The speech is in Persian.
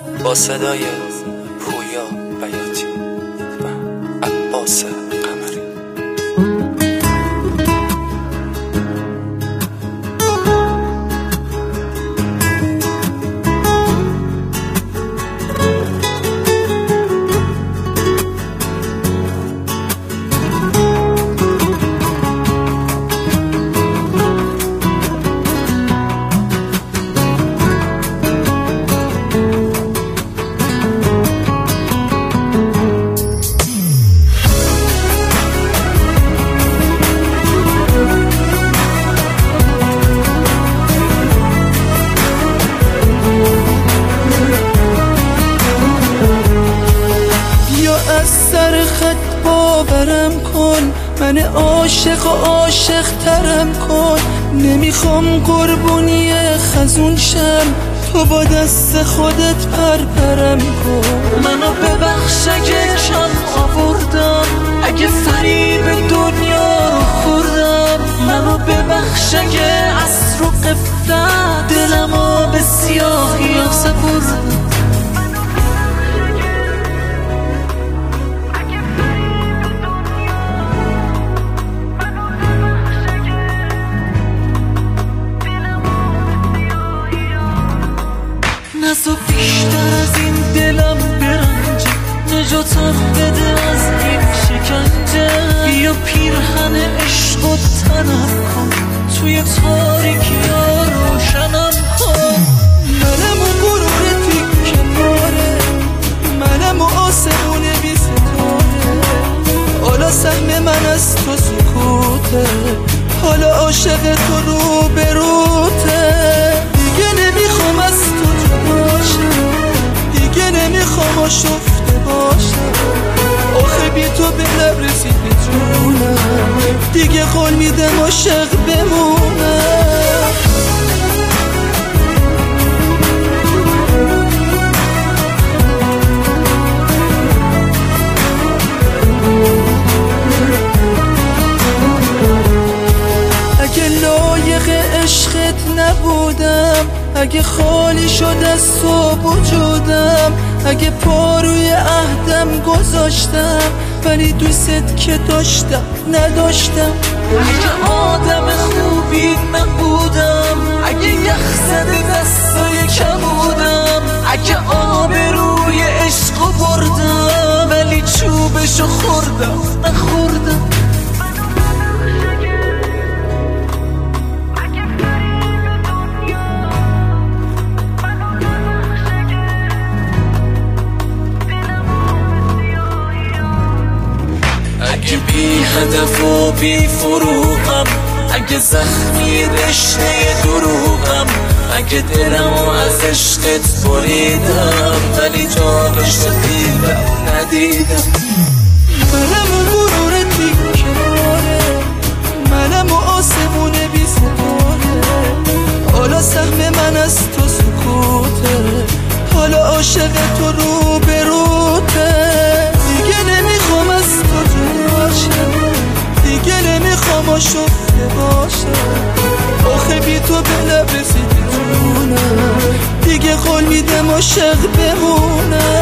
با صدای پویا بیاتی و عباس قمری. سر خط باورم کن، من عاشق و عاشق ترم کن. نمیخوام قربونی خزون شم، تو با دست خودت پرپرم کن. منو ببخش اگه کم آوردم، اگه فریب دنیا رو خوردم. منو ببخش اگه از رو قفلت دلمو به سیاهی سپردم. نزو بیشتر از این دلم برنجه، نجاتم بده از این شکنجه. بیا پیرهن عشق و تنم کن، توی تاریکی ها روشنم کن. منم و غرور تیک کناره، منم و آسمون بی ستاره. حالا سهم من از تو سکوته، حالا عاشق تو رو بروته. دیگه نمیخوام از تو دیگه نمیخوام آشفته باشم. آخه بی تو به لب رسید جونم، دیگه قول میدم عاشق بمونم. اگه لایق عشقت نبودم، اگه خالی شد از تو وجودم، اگه پا روی عهدم گذاشتم ولی دوست که داشتم نداشتم. اگه آدم خوبی نبودم، اگه یخ زده دستای کبودم، اگه آبروی عشقو بردم ولی چوبشو خوردم نخوردم. اگه بی هدف و بی فروغم، اگه زخمی رشته دروغم، اگه دلمو از عشقت بریدم ولی جاش دیدم ندیدم. منم و غرور تیک کناره، منم و آسمون بی ستاره. حالا سهم من از تو سکوته، حالا عاشق تو رو بروته. دیگه نمیخوام از تو دیگه نمیخوام آشفته باشم. آخه بی تو به لب رسید جونم، دیگه قول میدم عاشق بمونم.